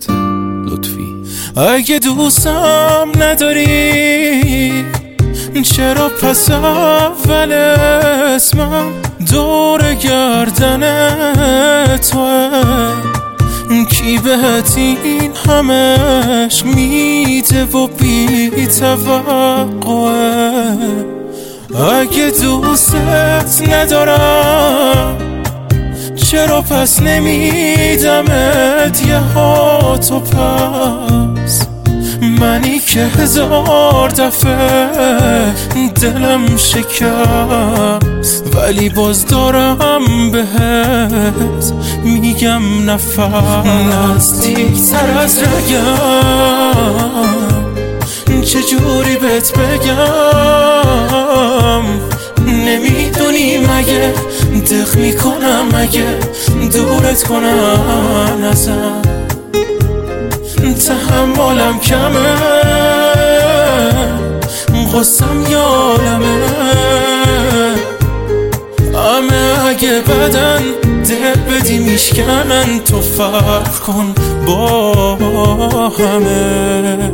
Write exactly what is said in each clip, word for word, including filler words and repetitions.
حکمت لطفی. اگه دوستم نداری چرا پس اول اسمم دور گردن توه؟ کی بهت این همش میده و بی توقعه؟ اگه دوستت ندارم چرا پس نمیدمت یه هاتو پس؟ منی که هزار دفعه دلم شکست ولی باز دارم بهت میگم نفس. نزدیکتر از رگم چجوری بهت بگم؟ نمیدونی مگه دق میکنم اگه دورت کنم ازم؟ تحملم کمه غصم یالمه همه اگه بدن دل بدی میشکنن تو فرق کن با همه.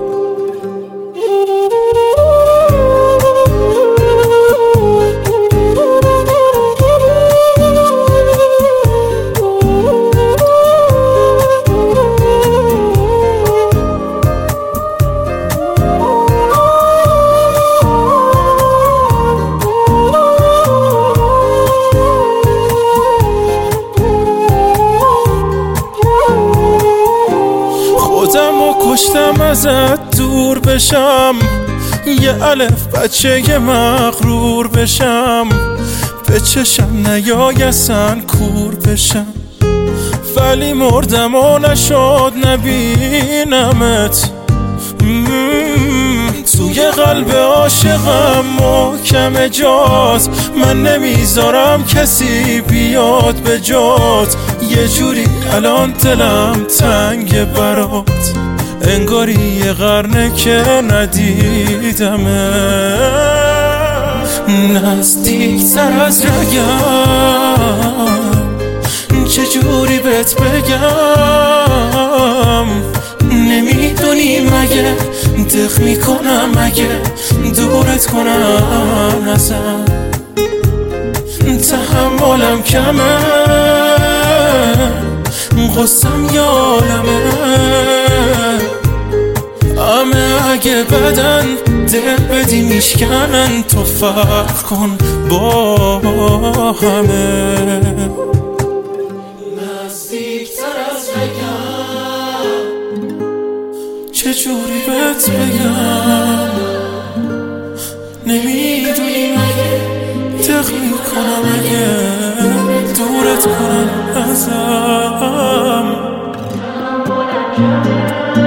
کشتم ازت دور بشم یه الف بچه یه مغرور بشم به چشم نیای اصلا کور بشم ولی مردم و نشد نبینمت. توی قلب عاشقم محکم جات من نمیذارم کسی بیاد به جات. یه جوری الان دلم تنگ برات انگاری یه قرنه که ندیدمه. نزدیکتر از رگم چجوری بهت بگم؟ نمیدونی مگه دق میکنم اگه دورت کنم ازم؟ تحملم کمه غصم یالمه همه اگه بدن دل بدی میشکنن تو فرق کن با همه. نزدیکتر از رگم چجوری بهت بگم؟ نمیدونی مگه دق میکنم اگه دورت کنم ازم؟